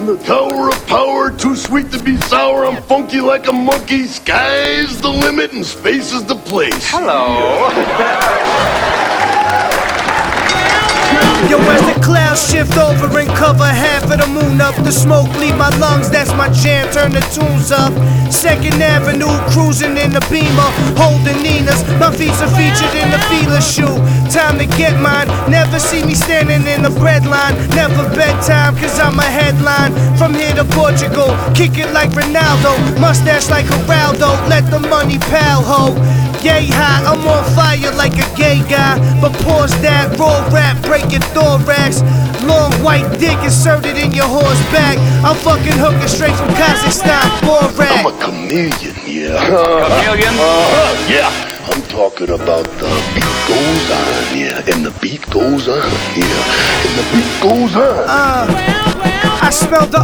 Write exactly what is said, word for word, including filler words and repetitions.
On the tower of power, too sweet to be sour. I'm funky like a monkey. Sky's the limit and space is the place. Hello. Yo, as the clouds shift over and cover half of the moon up, the smoke leave my lungs, that's my jam, turn the tunes up. Second Avenue, cruising in the Beamer, holding Nina's, my feet are featured in the feeler shoe. Time to get mine, never see me standing in the bread line. Never bedtime, cause I'm a headline. From here to Portugal, kick it like Ronaldo, mustache like Geraldo, let the money pal ho. Yay high, I'm on fire like a gay guy. But pause that, raw rap, break your thorax. Long white dick inserted in your horse back. I'm fucking hooking straight from Kazakhstan, Borat. I'm a chameleon, yeah. Chameleon? Uh, yeah. I'm talking about the beat goes on, yeah. And the beat goes on, yeah. And the beat goes on. Uh, I smell the